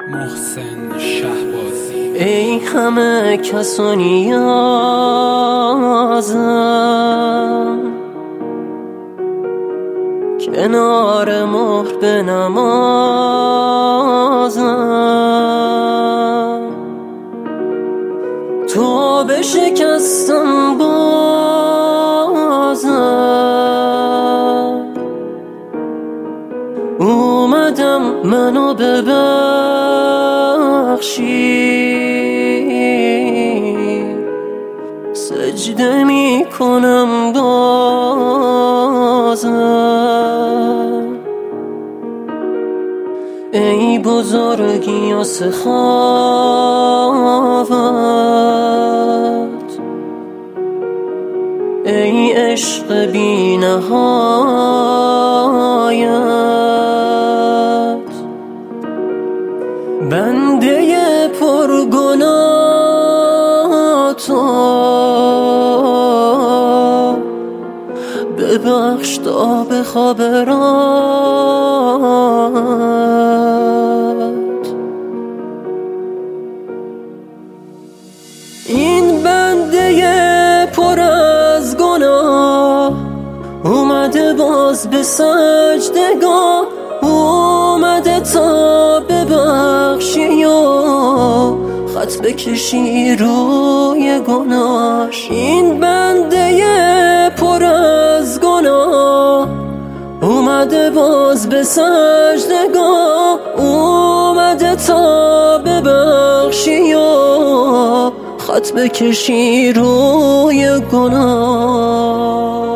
محسن شهبازی. ای همه کس و نیازم، کنار مهر بنمازم. تو بشکستم بازم، اومدم منو ببخشی. سجده می کنم بازم. ای بزرگی و سخاوت، ای عشق بی نهایت. بنده پرگناه تو ببخش تا بخواب رات. این بنده پر از گناه اومده باز به سجدگاه، اومده تا ببخشی و خط بکشی روی گناهش. این بنده پر از گناه اومده باز به سجدگاه، اومده تا ببخشی و خط بکشی روی گناه.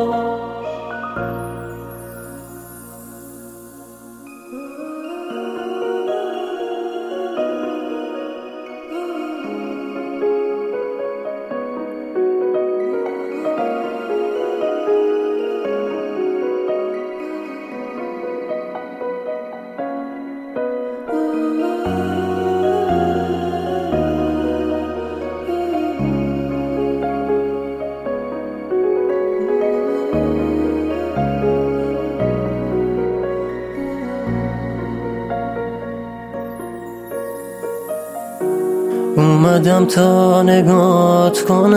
اومدم تا نگات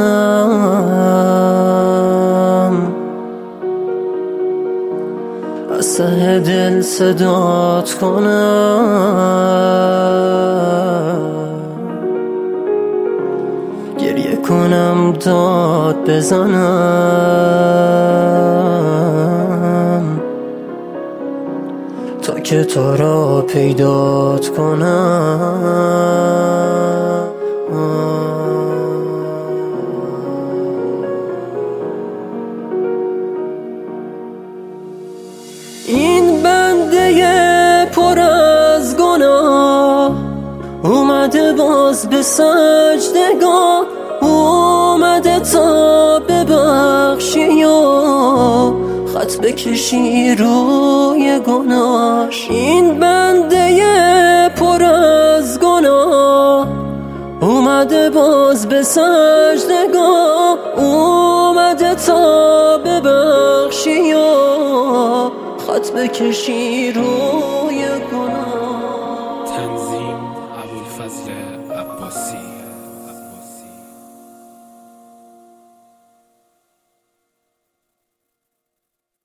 کنم، از ته دل صدات کنم، گریه کنم داد بزنم تا که تو را پیدات کنم. این بنده پر از گناه اومده باز به سجدگاه، اومده تا ببخشی و خط بکشی روی گناهش. این بنده پر از گناه اومده باز به سجدگاه، اومده تا ببخشی و خط بکشی روی گناه. تنظیم ابوالفضل عباسی.